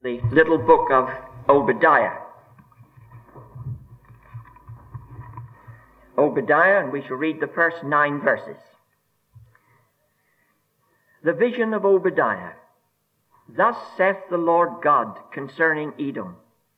The little book of Obadiah. Obadiah, and we shall read the first 9 verses. The vision of Obadiah. Thus saith the Lord God concerning Edom.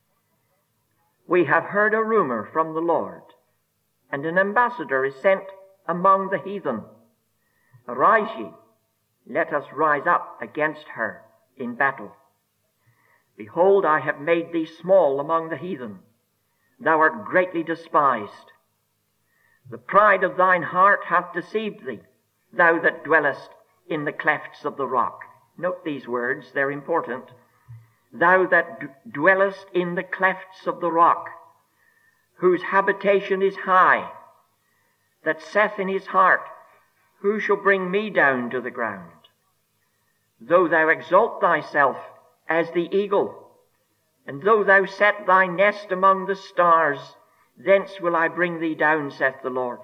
We have heard a rumor from the Lord, and an ambassador is sent among the heathen. Arise ye, let us rise up against her in battle. Behold, I have made thee small among the heathen. Thou art greatly despised. The pride of thine heart hath deceived thee, thou that dwellest in the clefts of the rock. Note these words, they're important. Thou that dwellest in the clefts of the rock, whose habitation is high, that saith in his heart, who shall bring me down to the ground? Though thou exalt thyself as the eagle, and though thou set thy nest among the stars, thence will I bring thee down, saith the Lord.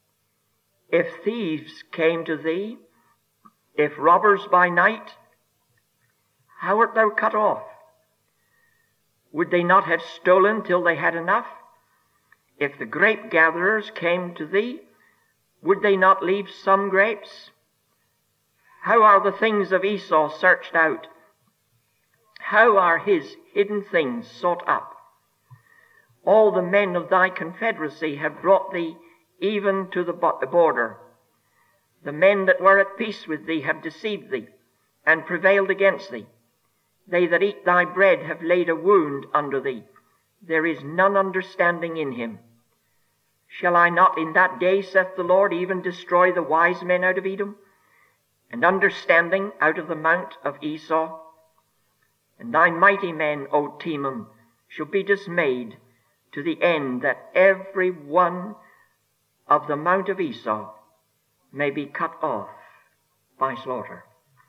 If thieves came to thee, if robbers by night, how art thou cut off? Would they not have stolen till they had enough? If the grape gatherers came to thee, would they not leave some grapes? How are the things of Esau searched out? How are his hidden things sought up? All the men of thy confederacy have brought thee even to the border. The men that were at peace with thee have deceived thee, and prevailed against thee. They that eat thy bread have laid a wound under thee. There is none understanding in him. Shall I not in that day, saith the Lord, even destroy the wise men out of Edom, and understanding out of the mount of Esau? And thy mighty men, O Teman, shall be dismayed, to the end that every one of the mount of Esau may be cut off by slaughter.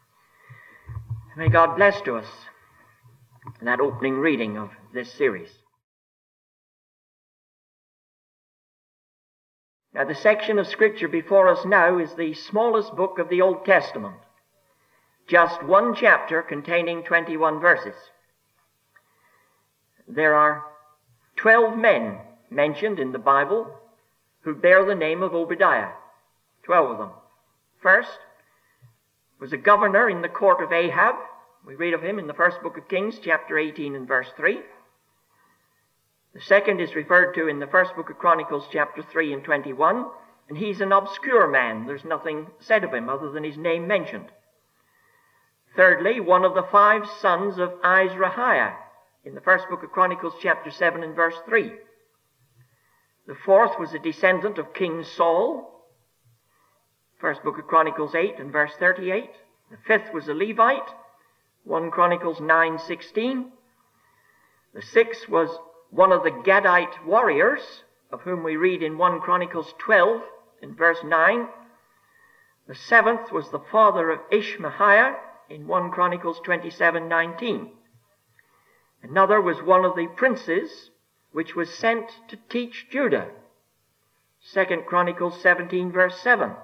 May God bless to us that opening reading of this series. Now, the section of Scripture before us now is the smallest book of the Old Testament. Just one chapter containing 21 verses. There are 12 men mentioned in the Bible who bear the name of Obadiah. 12 of them. First was a governor in the court of Ahab. We read of him in the first book of Kings, chapter 18 and verse 3. The second is referred to in the first book of Chronicles, chapter 3 and 21. And he's an obscure man. There's nothing said of him other than his name mentioned. Thirdly, one of the 5 sons of Izrahiah in the first book of Chronicles, chapter 7 and verse 3. The fourth was a descendant of King Saul, first book of Chronicles 8 and verse 38. The fifth was a Levite, 1 Chronicles 9:16. The sixth was one of the Gadite warriors, of whom we read in 1 Chronicles 12 and verse 9. The seventh was the father of Ishmahiah, in 1 Chronicles 27:19. Another was one of the princes which was sent to teach Judah. 2 Chronicles 17 verse 7.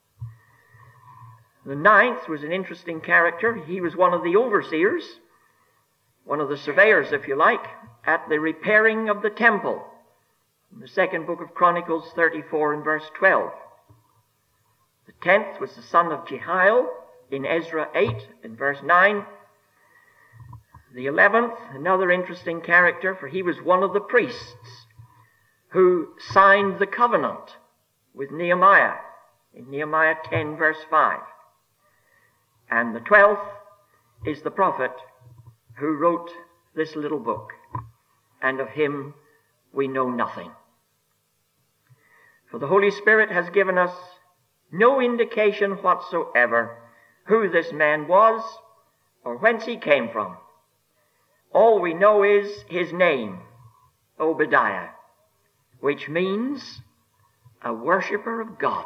The ninth was an interesting character. He was one of the overseers, one of the surveyors, if you like, at the repairing of the temple. In the second book of Chronicles 34 and verse 12. The 10th was the son of Jehiel, in Ezra 8 and verse 9. The 11th, another interesting character, for he was one of the priests who signed the covenant with Nehemiah in Nehemiah 10 verse 5. And the 12th is the prophet who wrote this little book, and of him we know nothing. For the Holy Spirit has given us no indication whatsoever who this man was or whence he came from. All we know is his name, Obadiah, which means a worshipper of God.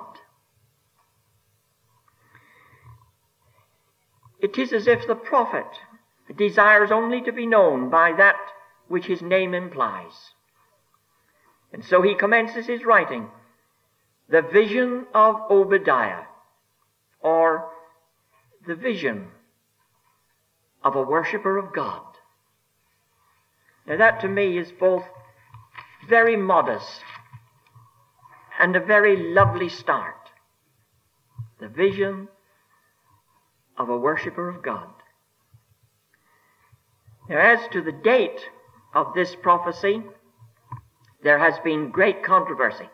It is as if the prophet desires only to be known by that which his name implies. And so he commences his writing, the vision of Obadiah, or the vision of a worshipper of God. Now that to me is both very modest and a very lovely start. The vision of a worshipper of God. Now as to the date of this prophecy, there has been great controversy.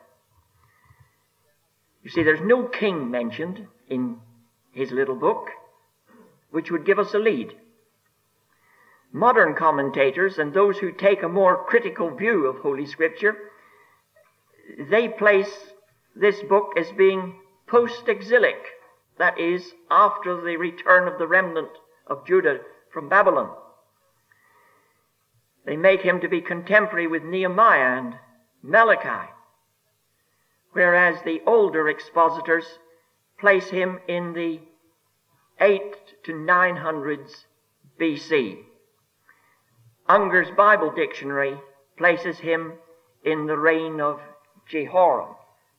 You see, there's no king mentioned in his little book, which would give us a lead. Modern commentators and those who take a more critical view of Holy Scripture, they place this book as being post-exilic, that is, after the return of the remnant of Judah from Babylon. They make him to be contemporary with Nehemiah and Malachi, whereas the older expositors place him in the 8 to 900s BC. Unger's Bible Dictionary places him in the reign of Jehoram.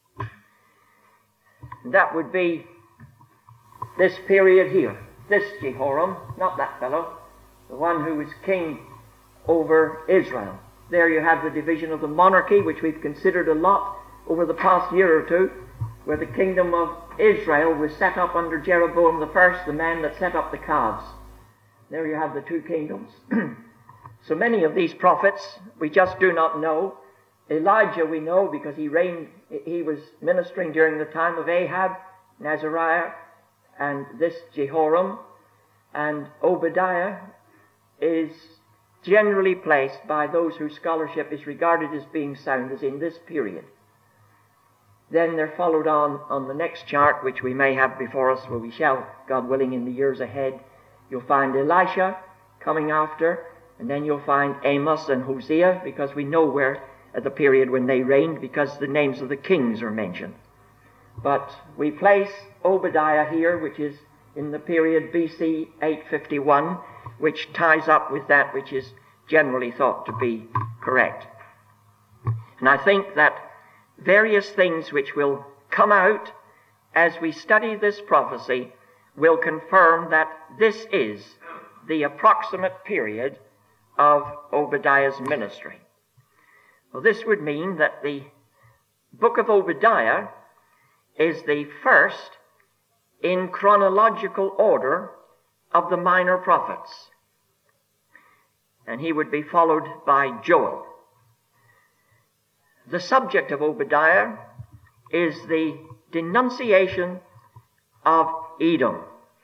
That would be this period here. This Jehoram, not that fellow, the one who was king over Israel. There you have the division of the monarchy, which we've considered a lot over the past year or two, where the kingdom of Israel was set up under Jeroboam I, the man that set up the calves. There you have the two kingdoms. So many of these prophets we just do not know. Elijah we know because he was ministering during the time of Ahab, Azariah, and this Jehoram. And Obadiah is generally placed by those whose scholarship is regarded as being sound as in this period. Then there followed on the next chart, which we may have before us, where we shall, God willing, in the years ahead, you'll find Elisha coming after, and then you'll find Amos and Hosea, because we know where at the period when they reigned, because the names of the kings are mentioned. But we place Obadiah here, which is in the period BC 851, which ties up with that which is generally thought to be correct. And I think that various things which will come out as we study this prophecy will confirm that this is the approximate period of Obadiah's ministry. Well, this would mean that the book of Obadiah is the first in chronological order of the minor prophets. And he would be followed by Joel. The subject of Obadiah is the denunciation of Edom.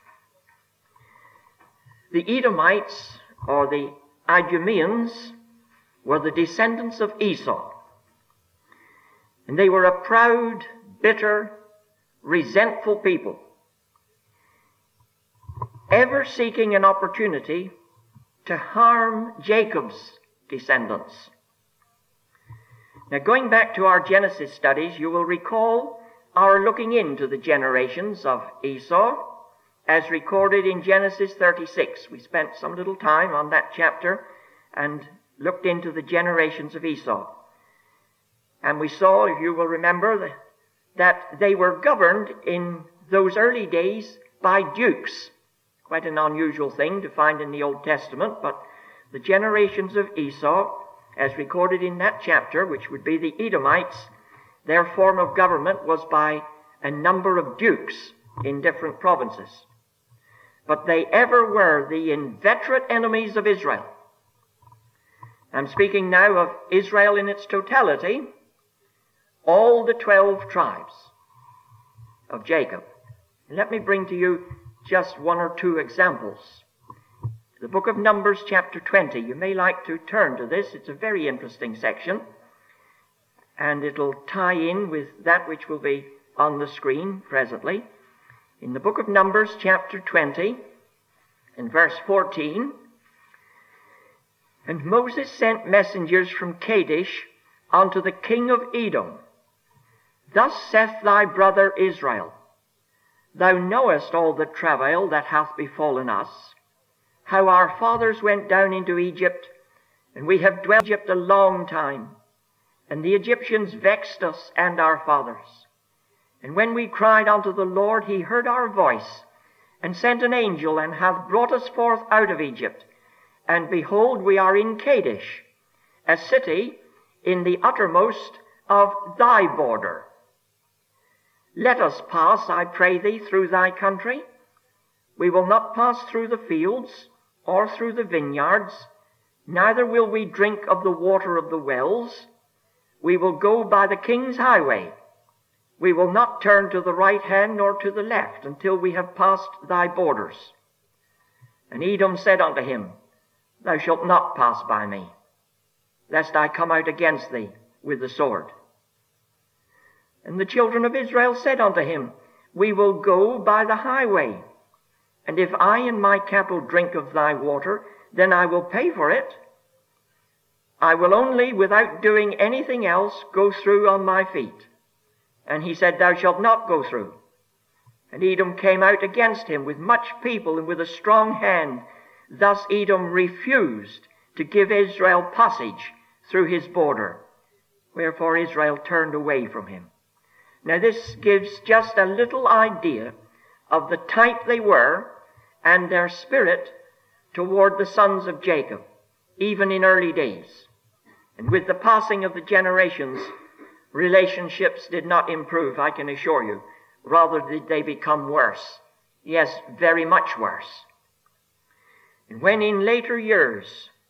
The Edomites, or the Idumeans, were the descendants of Esau. And they were a proud, bitter, resentful people, ever seeking an opportunity to harm Jacob's descendants. Now, going back to our Genesis studies, you will recall our looking into the generations of Esau as recorded in Genesis 36. We spent some little time on that chapter and looked into the generations of Esau. And we saw, if you will remember, that they were governed in those early days by dukes. Quite an unusual thing to find in the Old Testament, but the generations of Esau, as recorded in that chapter, which would be the Edomites, their form of government was by a number of dukes in different provinces. But they ever were the inveterate enemies of Israel. I'm speaking now of Israel in its totality, all the 12 tribes of Jacob. And let me bring to you just one or two examples. The book of Numbers, chapter 20. You may like to turn to this. It's a very interesting section, and it'll tie in with that which will be on the screen presently. In the book of Numbers, chapter 20, in verse 14, "And Moses sent messengers from Kadesh unto the king of Edom. Thus saith thy brother Israel, Thou knowest all the travail that hath befallen us, how our fathers went down into Egypt, and we have dwelt in Egypt a long time, and the Egyptians vexed us and our fathers. And when we cried unto the Lord, he heard our voice, and sent an angel, and hath brought us forth out of Egypt. And behold, we are in Kadesh. a city in the uttermost of thy border. Let us pass, I pray thee, through thy country. We will not pass through the fields or through the vineyards, neither will we drink of the water of the wells. We will go by the king's highway. We will not turn to the right hand nor to the left until we have passed thy borders. And Edom said unto him, Thou shalt not pass by me, lest I come out against thee with the sword. And the children of Israel said unto him, We will go by the highway, and if I and my cattle drink of thy water, then I will pay for it. I will only, without doing anything else, go through on my feet. And he said, Thou shalt not go through. And Edom came out against him with much people and with a strong hand. Thus Edom refused to give Israel passage through his border, wherefore Israel turned away from him. Now this gives just a little idea of the type they were and their spirit toward the sons of Jacob, even in early days. And with the passing of the generations, relationships did not improve, I can assure you. Rather did they become worse. Yes, very much worse. And when in later years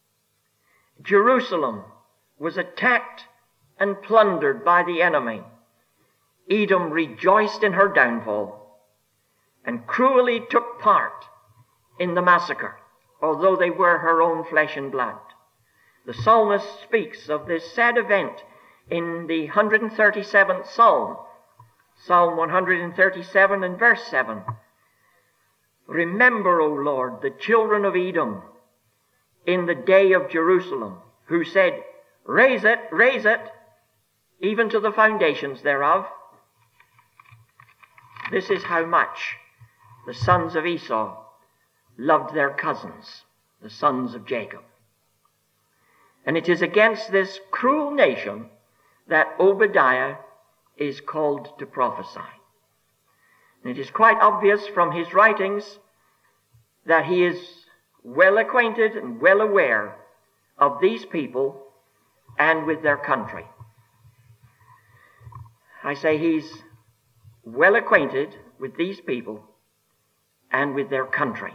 Jerusalem was attacked and plundered by the enemy, Edom rejoiced in her downfall and cruelly took part in the massacre, although they were her own flesh and blood. The psalmist speaks of this sad event in the 137th Psalm, Psalm 137 and verse 7. Remember, O Lord, the children of Edom in the day of Jerusalem, who said, raise it, even to the foundations thereof. This is how much the sons of Esau loved their cousins, the sons of Jacob. And it is against this cruel nation that Obadiah is called to prophesy. And it is quite obvious from his writings that he is well acquainted and well aware of these people and with their country. I say he's well acquainted with these people and with their country.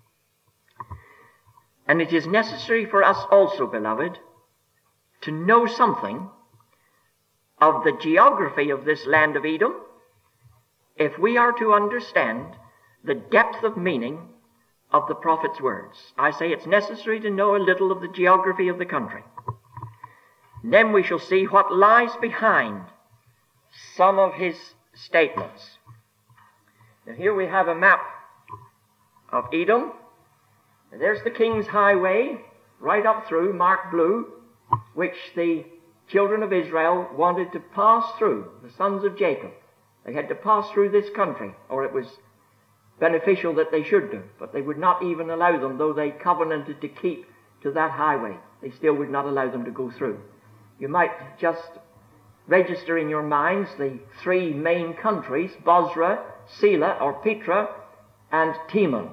And it is necessary for us also, beloved, to know something of the geography of this land of Edom if we are to understand the depth of meaning of the prophet's words. I say it's necessary to know a little of the geography of the country. And then we shall see what lies behind some of his statements. Now here we have a map of Edom. There's the king's highway right up through, marked blue, which the children of Israel wanted to pass through, the sons of Jacob. They had to pass through this country, or it was beneficial that they should do, but they would not even allow them, though they covenanted to keep to that highway. They still would not allow them to go through. You might just register in your minds the three main countries, Bozrah, Selah or Petra, and Teman.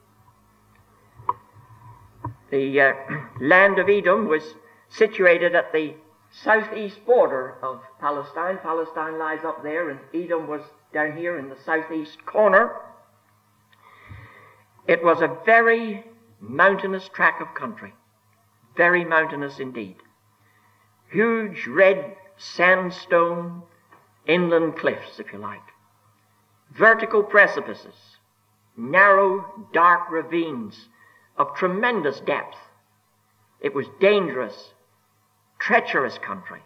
The land of Edom was situated at the southeast border of Palestine. Palestine lies up there, and Edom was down here in the southeast corner. It was a very mountainous tract of country, very mountainous indeed. Huge red sandstone inland cliffs, if you like, vertical precipices, narrow, dark ravines of tremendous depth. It was dangerous, treacherous country.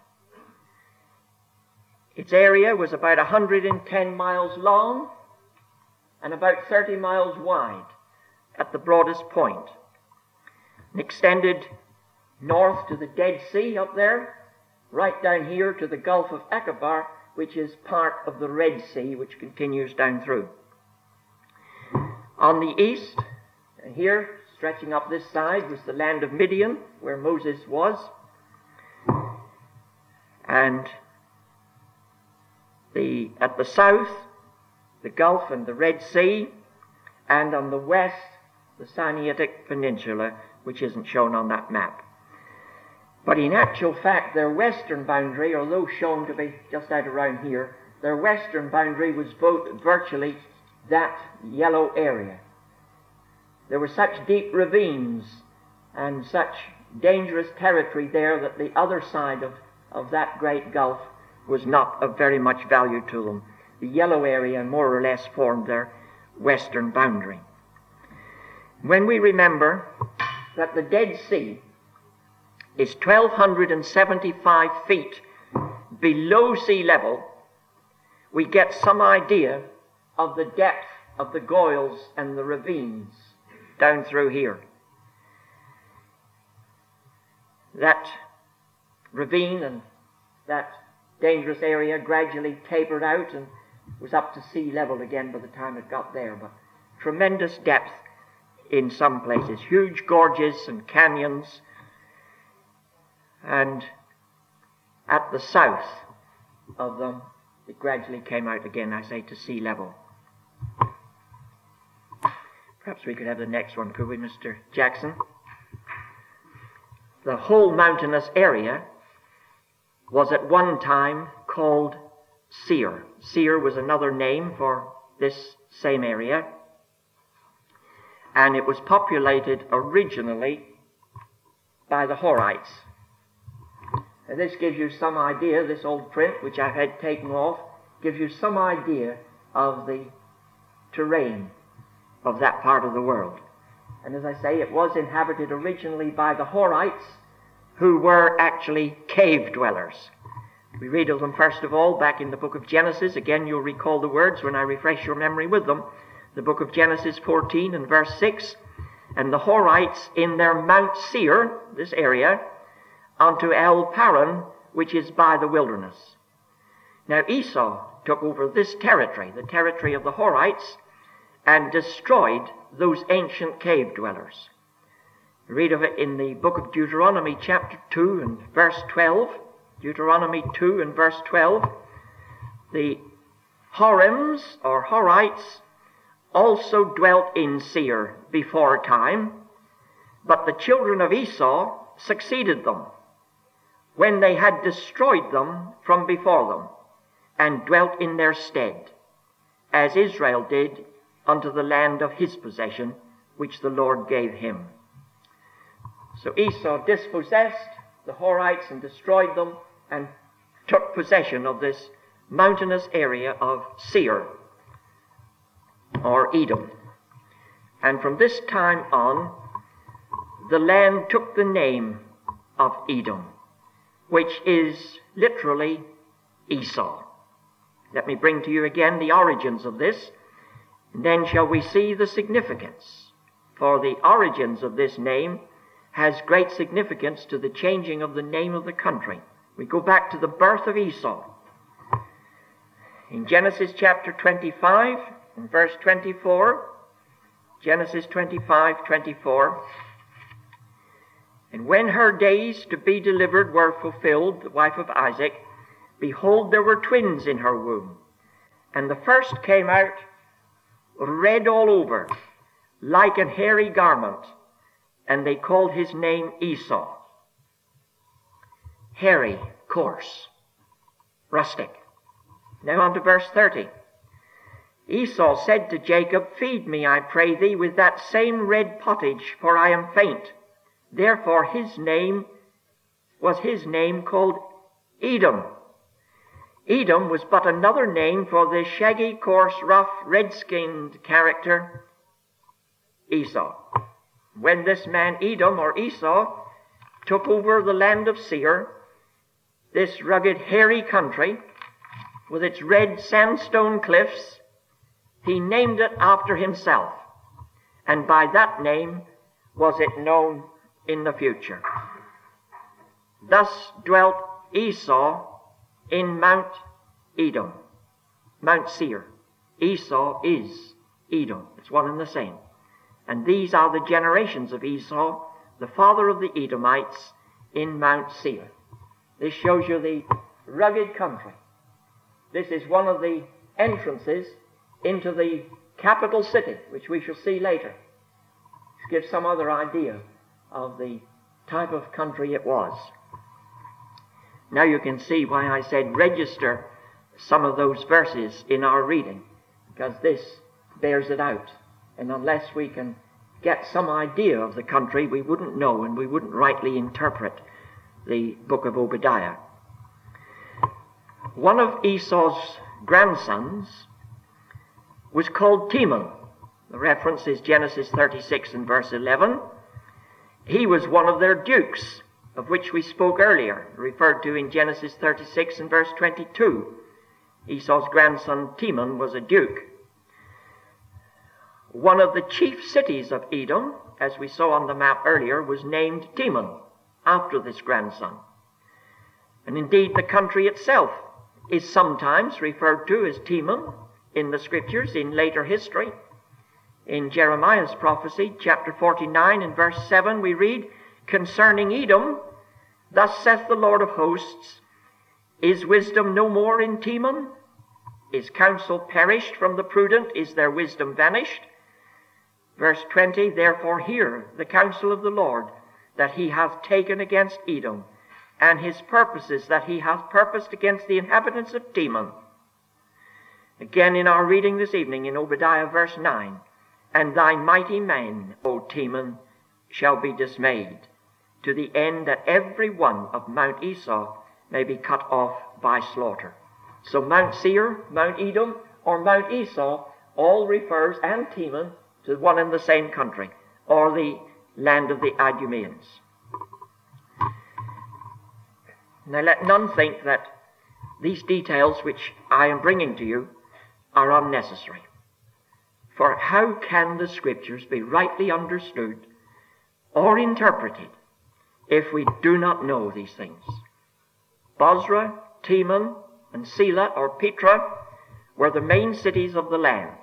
Its area was about 110 miles long and about 30 miles wide at the broadest point, and extended north to the Dead Sea up there, right down here to the Gulf of Aqaba, which is part of the Red Sea, which continues down through. On the east, here, stretching up this side, was the land of Midian, where Moses was. And at the south, the Gulf and the Red Sea, and on the west, the Sinaitic Peninsula, which isn't shown on that map. But in actual fact, their western boundary, although shown to be just out around here, their western boundary was virtually that yellow area. There were such deep ravines and such dangerous territory there that the other side of that great gulf was not of very much value to them. The yellow area more or less formed their western boundary. When we remember that the Dead Sea is 1,275 feet below sea level, we get some idea of the depth of the goyles and the ravines down through here. That ravine and that dangerous area gradually tapered out and was up to sea level again by the time it got there, but tremendous depth in some places, huge gorges and canyons, and at the south of them it gradually came out again, I say, to sea level. Perhaps we could have the next one, could we, Mr. Jackson? The whole mountainous area was at one time called Seir. Seir was another name for this same area, and it was populated originally by the Horites. And this gives you some idea, this old print, which I've had taken off, gives you some idea of the terrain of that part of the world. And as I say, it was inhabited originally by the Horites, who were actually cave dwellers. We read of them, first of all, back in the book of Genesis. Again, you'll recall the words when I refresh your memory with them. The book of Genesis 14 and verse 6. And the Horites in their Mount Seir, this area, unto El Paran, which is by the wilderness. Now Esau took over this territory, the territory of the Horites, and destroyed those ancient cave dwellers. We read of it in the book of Deuteronomy chapter 2 and verse 12. Deuteronomy 2 and verse 12. The Horims, or Horites, also dwelt in Seir before time, but the children of Esau succeeded them, when they had destroyed them from before them, and dwelt in their stead, as Israel did unto the land of his possession, which the Lord gave him. So Esau dispossessed the Horites and destroyed them, and took possession of this mountainous area of Seir, or Edom. And from this time on, the land took the name of Edom, which is literally Esau. Let me bring to you again the origins of this, and then shall we see the significance. For the origins of this name has great significance to the changing of the name of the country. We go back to the birth of Esau. In Genesis chapter 25, in verse 24, Genesis 25:24, and when her days to be delivered were fulfilled, the wife of Isaac, behold, there were twins in her womb. And the first came out red all over, like an hairy garment, and they called his name Esau. Hairy, coarse, rustic. Now on to verse 30. Esau said to Jacob, feed me, I pray thee, with that same red pottage, for I am faint. Therefore his name called Edom. Edom was but another name for the shaggy, coarse, rough, red-skinned character Esau. When this man Edom, or Esau, took over the land of Seir, this rugged, hairy country with its red sandstone cliffs, he named it after himself, and by that name was it known in the future. Thus dwelt Esau in Mount Edom, Mount Seir. Esau is Edom. It's one and the same. And these are the generations of Esau, the father of the Edomites, in Mount Seir. This shows you the rugged country. This is one of the entrances into the capital city, which we shall see later. This gives some other idea of the type of country it was. Now you can see why I said register some of those verses in our reading, because this bears it out. And unless we can get some idea of the country, we wouldn't know and we wouldn't rightly interpret the book of Obadiah. One of Esau's grandsons was called Teman. The reference is Genesis 36 and verse 11. He was one of their dukes, of which we spoke earlier, referred to in Genesis 36 and verse 22. Esau's grandson Teman was a duke. One of the chief cities of Edom, as we saw on the map earlier, was named Teman, after this grandson. And indeed, the country itself is sometimes referred to as Teman in the Scriptures, in later history. In Jeremiah's prophecy, chapter 49 and verse 7, we read, "Concerning Edom, thus saith the Lord of hosts, is wisdom no more in Teman? Is counsel perished from the prudent? Is their wisdom vanished?" Verse 20, "Therefore hear the counsel of the Lord, that he hath taken against Edom, and his purposes that he hath purposed against the inhabitants of Teman." Again in our reading this evening in Obadiah verse 9, "And thy mighty men, O Teman, shall be dismayed, to the end that every one of Mount Esau may be cut off by slaughter." So Mount Seir, Mount Edom, or Mount Esau all refers, and Teman, to one and the same country, or the land of the Idumeans. Now let none think that these details which I am bringing to you are unnecessary. For how can the Scriptures be rightly understood or interpreted if we do not know these things? Bozrah, Teman, and Selah or Petra were the main cities of the land.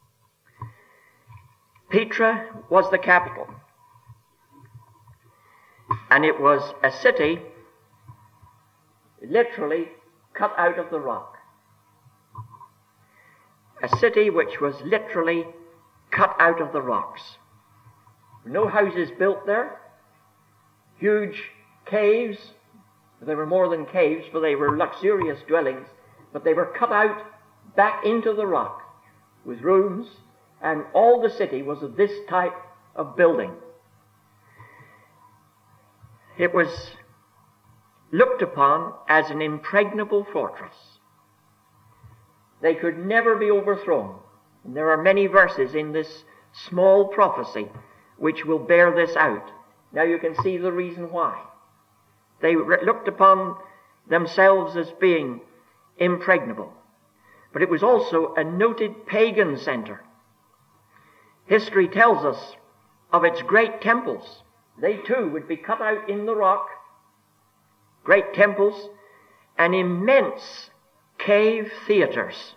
Petra was the capital, and it was a city literally cut out of the rock. A city which was literally cut out of the rocks. No houses built there. Huge caves. They were more than caves, for they were luxurious dwellings, but they were cut out back into the rock with rooms, and all the city was of this type of building. It was looked upon as an impregnable fortress. They could never be overthrown. And there are many verses in this small prophecy which will bear this out. Now you can see the reason why. They looked upon themselves as being impregnable. But it was also a noted pagan center. History tells us of its great temples. They too would be cut out in the rock. Great temples and immense cave theaters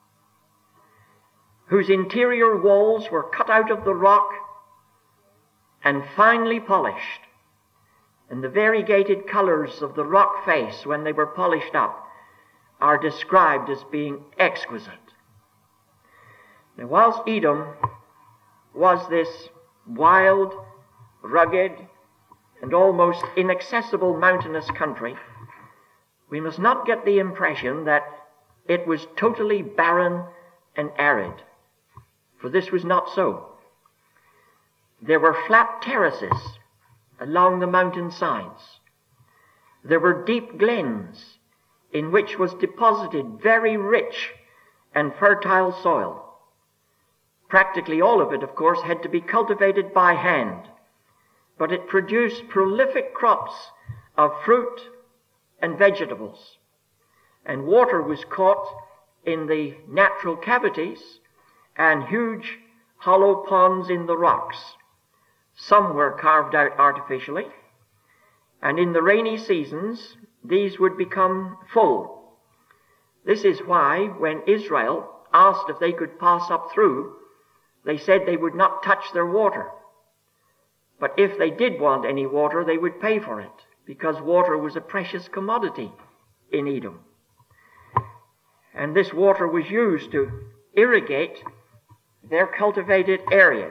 whose interior walls were cut out of the rock and finely polished. And the variegated colors of the rock face when they were polished up are described as being exquisite. Now, whilst Edom was this wild, rugged, and almost inaccessible mountainous country, we must not get the impression that it was totally barren and arid, for this was not so. There were flat terraces along the mountain sides. There were deep glens in which was deposited very rich and fertile soil. Practically all of it, of course, had to be cultivated by hand, but it produced prolific crops of fruit and vegetables. And water was caught in the natural cavities and huge hollow ponds in the rocks. Some were carved out artificially, and in the rainy seasons, these would become full. This is why, when Israel asked if they could pass up through, they said they would not touch their water. But if they did want any water, they would pay for it, because water was a precious commodity in Edom. And this water was used to irrigate their cultivated areas.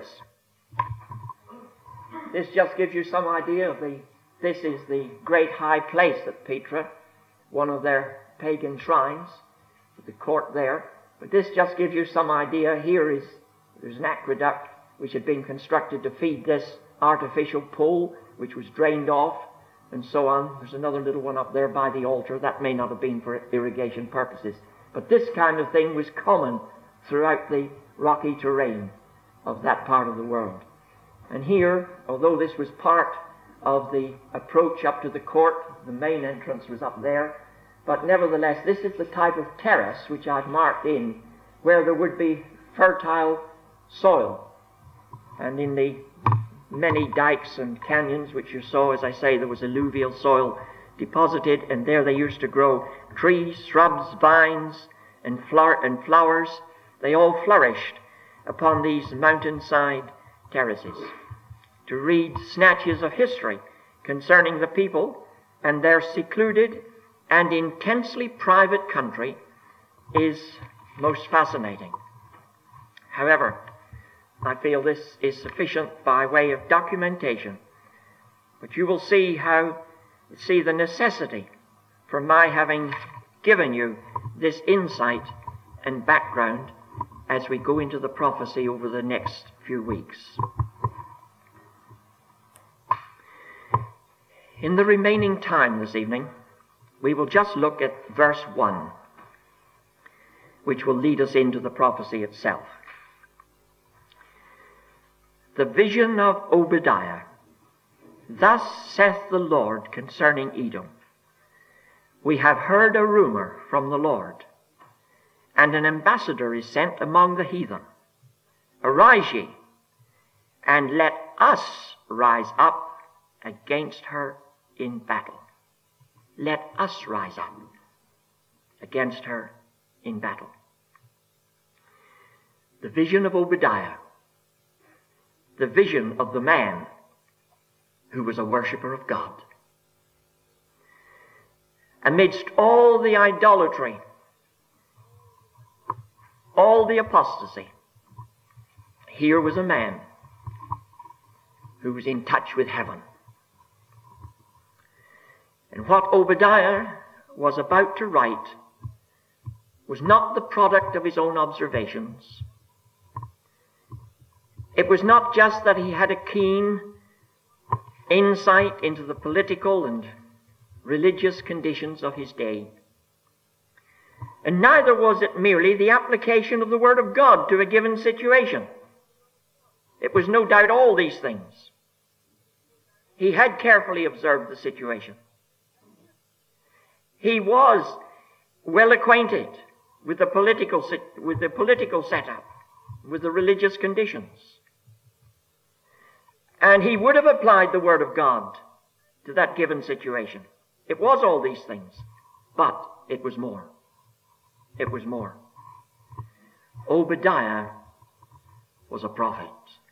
This just gives you some idea of this is the great high place at Petra, one of their pagan shrines, the court there. But this just gives you some idea. There's an aqueduct which had been constructed to feed this artificial pool, which was drained off, and so on. There's another little one up there by the altar. That may not have been for irrigation purposes. But this kind of thing was common throughout the rocky terrain of that part of the world. And here, although this was part of the approach up to the court, the main entrance was up there, but nevertheless, this is the type of terrace which I've marked in, where there would be fertile soil. And in the many dikes and canyons which you saw, as I say, there was alluvial soil deposited, and there they used to grow trees, shrubs, vines, and flowers. They all flourished upon these mountainside terraces. To read snatches of history concerning the people and their secluded and intensely private country is most fascinating. However, I feel this is sufficient by way of documentation, but you will see the necessity for my having given you this insight and background as we go into the prophecy over the next few weeks. In the remaining time this evening, we will just look at verse 1, which will lead us into the prophecy itself. The vision of Obadiah. Thus saith the Lord concerning Edom, we have heard a rumor from the Lord, and an ambassador is sent among the heathen. Arise ye, and let us rise up against her in battle. Let us rise up against her in battle. The vision of Obadiah, the vision of the man who was a worshipper of God. Amidst all the idolatry, all the apostasy, here was a man who was in touch with heaven. And what Obadiah was about to write was not the product of his own observations. It was not just that he had a keen insight into the political and religious conditions of his day. And neither was it merely the application of the Word of God to a given situation. It was no doubt all these things. He had carefully observed the situation. He was well acquainted with the political setup, with the religious conditions. And he would have applied the Word of God to that given situation. It was all these things, but it was more. It was more. Obadiah was a prophet.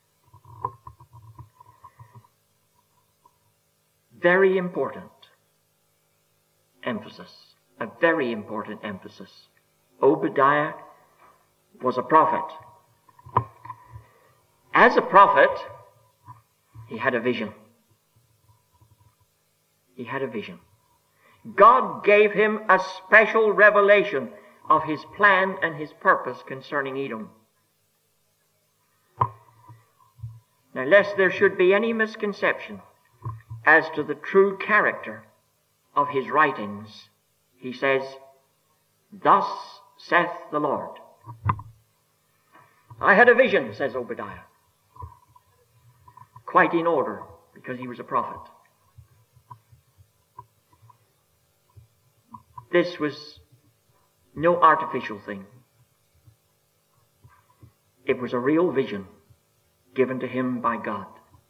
Very important emphasis. A very important emphasis. Obadiah was a prophet. As a prophet, he had a vision. He had a vision. God gave him a special revelation of his plan and his purpose concerning Edom. Now, lest there should be any misconception as to the true character of his writings, he says, thus saith the Lord. I had a vision, says Obadiah. Quite in order, because he was a prophet. This was no artificial thing. It was a real vision given to him by God.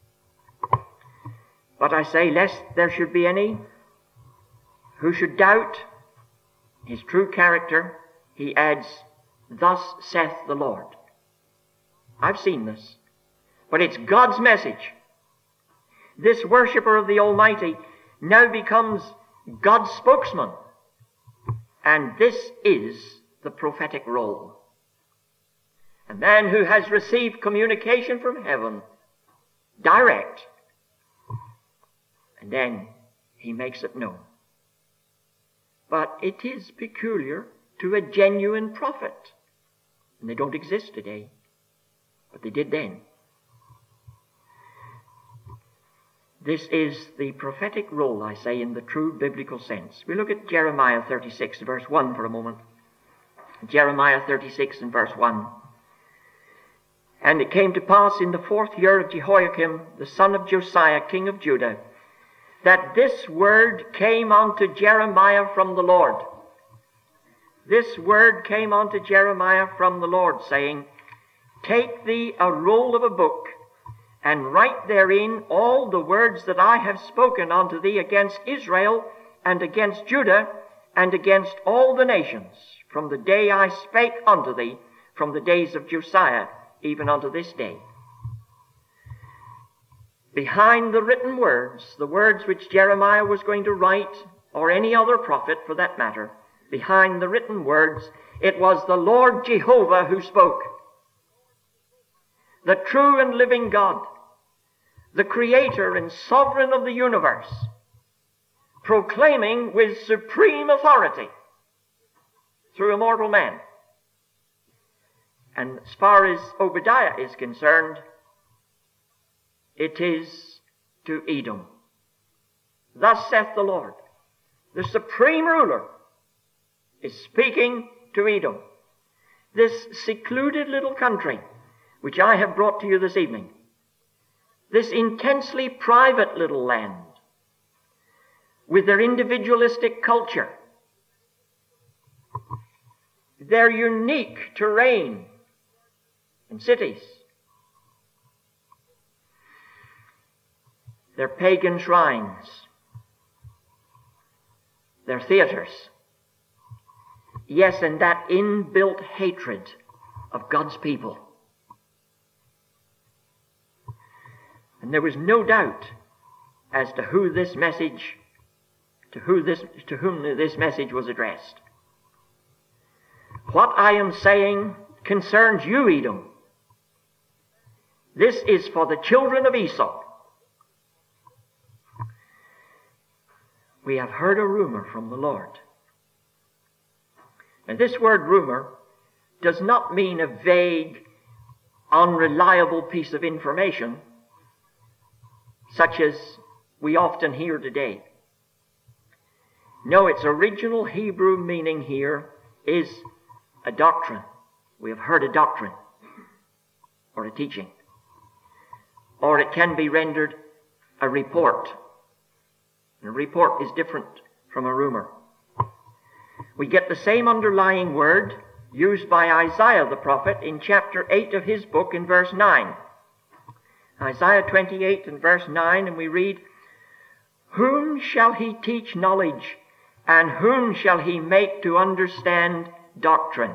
But I say, lest there should be any who should doubt his true character, he adds, thus saith the Lord. I've seen this, but it's God's message. This worshipper of the Almighty now becomes God's spokesman. And this is the prophetic role. A man who has received communication from heaven, direct, and then he makes it known. but it is peculiar to a genuine prophet. And they don't exist today, but they did then. This is the prophetic role, I say, in the true biblical sense. We look at Jeremiah 36, verse 1 for a moment. Jeremiah 36 and verse 1. And it came to pass in the 4th year of Jehoiakim, the son of Josiah, king of Judah, that this word came unto Jeremiah from the Lord. This word came unto Jeremiah from the Lord, saying, Take thee a roll of a book, and write therein all the words that I have spoken unto thee against Israel, and against Judah, and against all the nations, from the day I spake unto thee, from the days of Josiah, even unto this day. Behind the written words, the words which Jeremiah was going to write, or any other prophet for that matter, behind the written words, it was the Lord Jehovah who spoke. The true and living God, the creator and sovereign of the universe, proclaiming with supreme authority through a mortal man. And as far as Obadiah is concerned, it is to Edom. Thus saith the Lord, the supreme ruler is speaking to Edom, this secluded little country which I have brought to you this evening, this intensely private little land with their individualistic culture, their unique terrain and cities, their pagan shrines, their theaters, yes, and that inbuilt hatred of God's people. And there was no doubt as to who this message, to whom this message was addressed. What I am saying concerns you, Edom. This is for the children of Esau. We have heard a rumor from the Lord. And this word rumor does not mean a vague, unreliable piece of information such as we often hear today. No, its original Hebrew meaning here is a doctrine. We have heard a doctrine or a teaching. Or it can be rendered a report. And a report is different from a rumor. We get the same underlying word used by Isaiah the prophet in chapter 8 of his book in verse 9. Isaiah 28 and verse 9, and we read, Whom shall he teach knowledge, and whom shall he make to understand doctrine?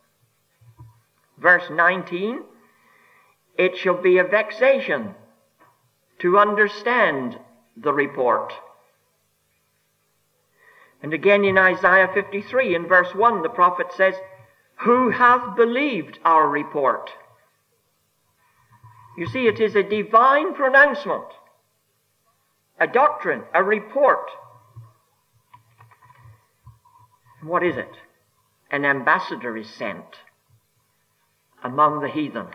Verse 19, It shall be a vexation to understand the report. And again in Isaiah 53 in verse 1, the prophet says, Who hath believed our report? You see, it is a divine pronouncement, a doctrine, a report. And what is it? An ambassador is sent among the heathen.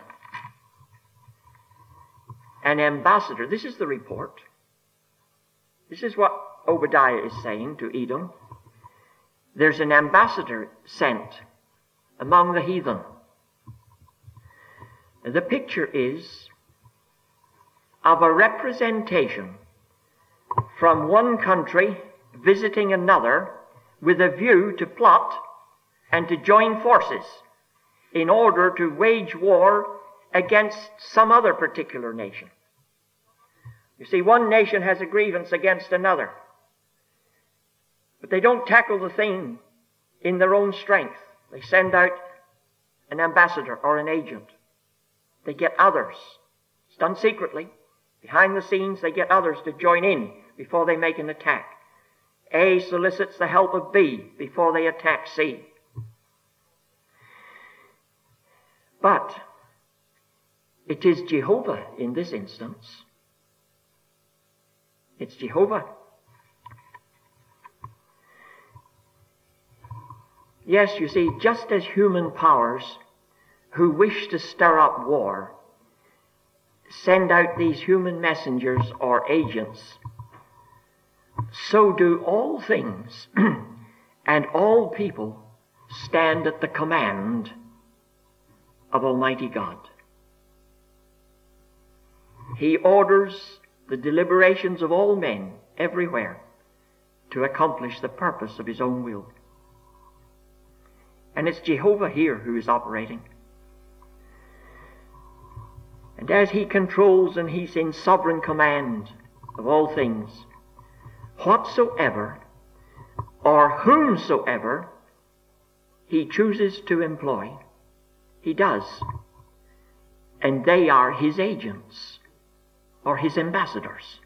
An ambassador. This is the report. This is what Obadiah is saying to Edom. There's an ambassador sent among the heathen. The picture is of a representation from one country visiting another with a view to plot and to join forces in order to wage war against some other particular nation. You see, one nation has a grievance against another, but they don't tackle the thing in their own strength. They send out an ambassador or an agent. They get others. It's done secretly. Behind the scenes, they get others to join in before they make an attack. A solicits the help of B before they attack C. But it is Jehovah in this instance. It's Jehovah. Yes, you see, just as human powers who wish to stir up war send out these human messengers or agents, so do all things and all people stand at the command of Almighty God. He orders the deliberations of all men everywhere to accomplish the purpose of his own will. And it's Jehovah here who is operating. And as he controls and he's in sovereign command of all things, whatsoever or whomsoever he chooses to employ, he does. And they are his agents or his ambassadors.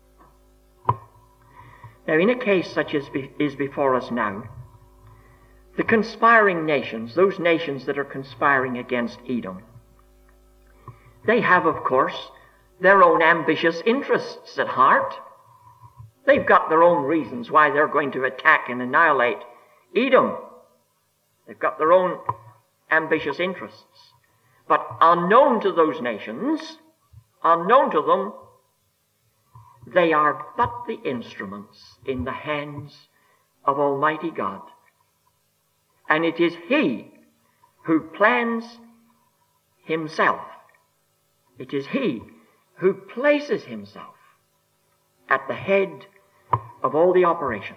Now, in a case such as is before us now, the conspiring nations, those nations that are conspiring against Edom, they have, of course, their own ambitious interests at heart. They've got their own reasons why they're going to attack and annihilate Edom. They've got their own ambitious interests. But unknown to those nations, unknown to them, they are but the instruments in the hands of Almighty God. And it is He who plans Himself. It is He who places Himself at the head of all the operations.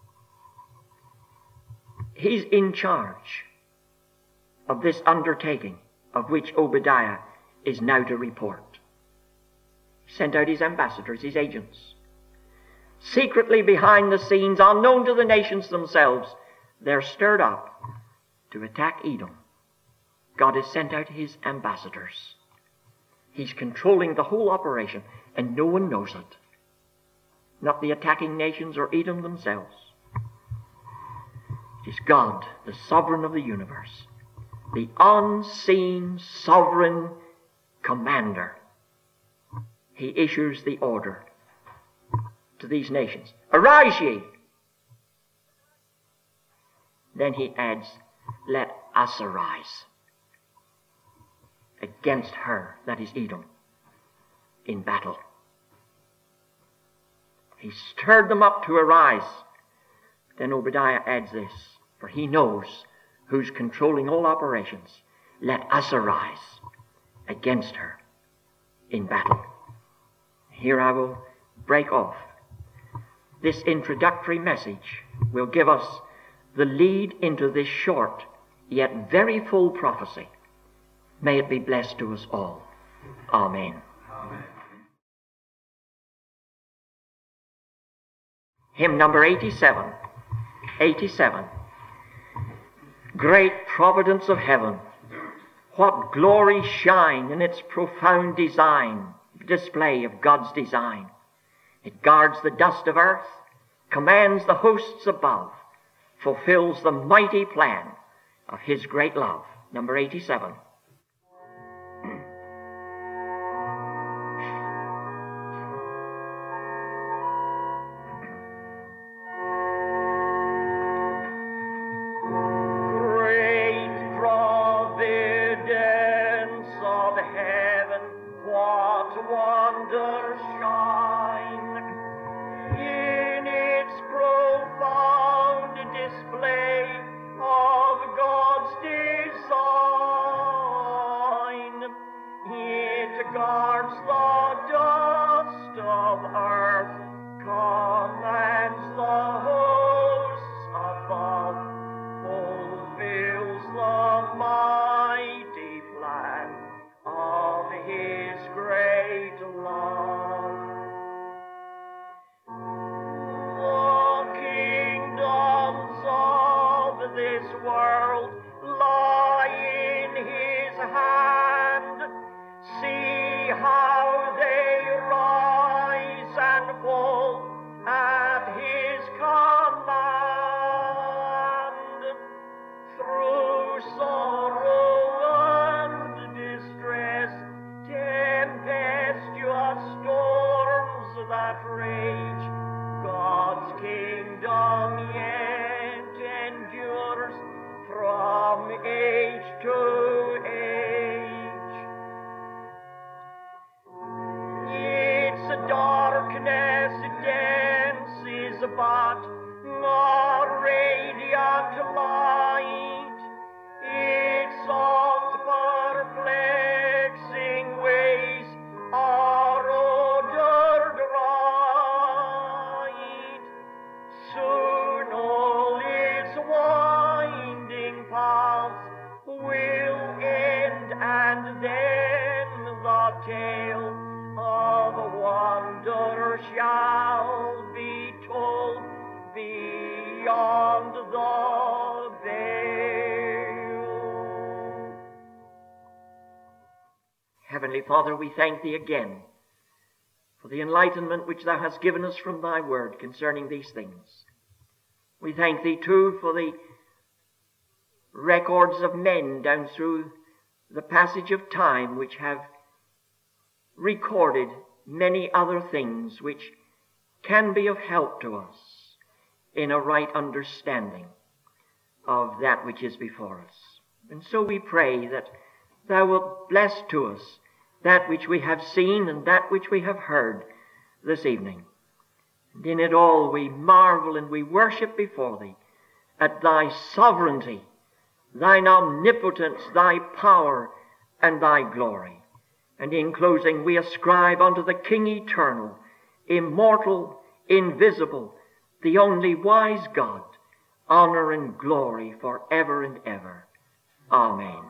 He's in charge of this undertaking of which Obadiah is now to report. He sent out his ambassadors, his agents. Secretly behind the scenes, unknown to the nations themselves, they're stirred up to attack Edom. God has sent out his ambassadors. He's controlling the whole operation, and no one knows it. Not the attacking nations or Edom themselves. It is God, the sovereign of the universe, the unseen sovereign commander. He issues the order to these nations. Arise ye! Then he adds, let us arise against her, that is Edom, in battle. He stirred them up to arise. Then Obadiah adds this, for he knows who's controlling all operations. Let us arise against her in battle. Here I will break off. This introductory message will give us the lead into this short yet very full prophecy. May it be blessed to us all. Amen. Amen. Hymn number 87. 87. Great providence of heaven, what glory shine in its profound display of God's design. It guards the dust of earth, commands the hosts above, fulfills the mighty plan of His great love. Number 87. but a radiant light. Its soft perplexing ways are ordered right. Soon all its winding paths will end, and then the tale of wonder shall be told beyond the veil. Heavenly Father, we thank Thee again for the enlightenment which Thou hast given us from Thy Word concerning these things. We thank Thee, too, for the records of men down through the passage of time which have recorded many other things which can be of help to us in a right understanding of that which is before us. And so we pray that Thou wilt bless to us that which we have seen and that which we have heard this evening. And in it all we marvel and we worship before Thee at Thy sovereignty, Thine omnipotence, Thy power, and Thy glory. And in closing, we ascribe unto the King eternal, immortal, invisible, the only wise God, honor and glory forever and ever. Amen.